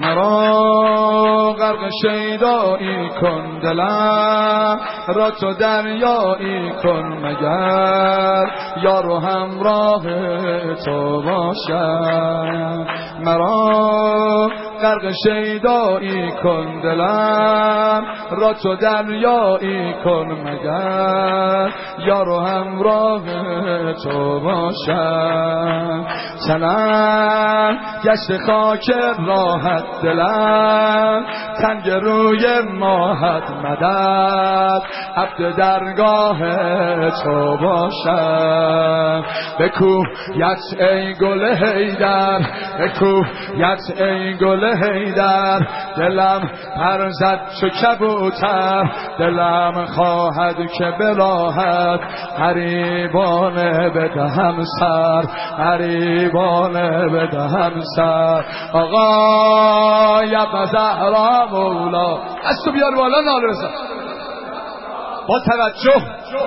مرا غرق شیدایی کن، دلم را تو دریایی کن، مگر یار و همراه تو باشم. مرا غرق شیدایی کن، دلم را تو دریایی کن، مگر یار و همراه تو باشم. تنم گشت خاک راحت، دلم تنگ روی ماهت، مدد عبد درگاه تو باشم. بکویت ای گل حیدر، بکویت ای گل حیدر، دلم پر زد چو کبوتر، دلم خواهد که براحت غریبانه بدهم سر، غریبانه بدهم سر. آقا ابن زهرا مولا، از تو بیار بالا نال رسا با توجه.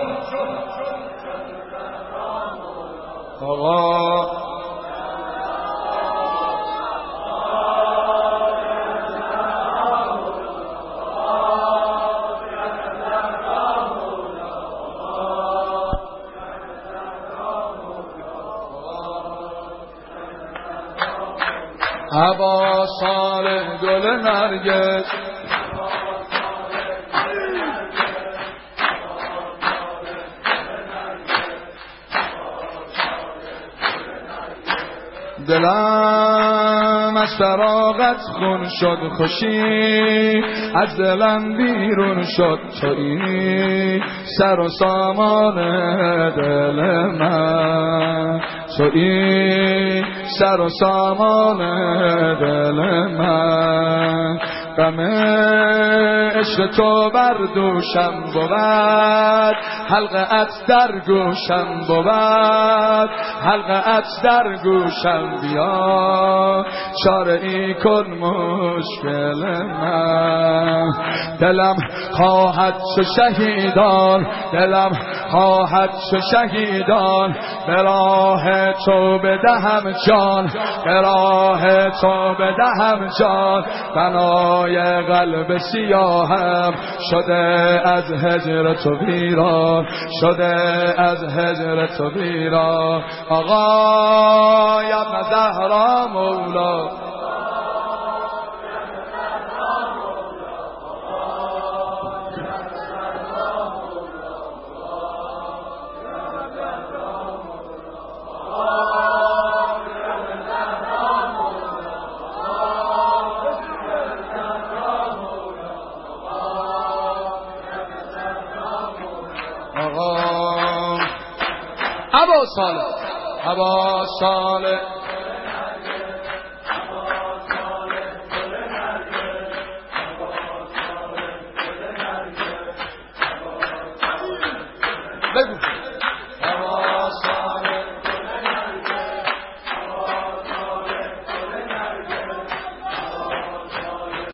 آقا هوا سال گل نرگس، دلم از فراغت خون شد، خوشی از دلم بیرون شد، تویی سر و سامان دل من، تویی سر و سامان دل من. غم عشق تو بر دوشم بود، حلقه‌ات در گوشم بود، حلقه‌ات در گوشم، بیا چاره ای کن مشکل من. دلم خواهد شو شهیدان، دلم خواهد شو شهیدان، به راه تو بدهم جان، به راه تو بدهم جان. بنای قلب سیاهم شده از هجر تو ویران، شده از هجر تو ویران. آقا ابن زهرا مولا، ابا صالح، ابا صالح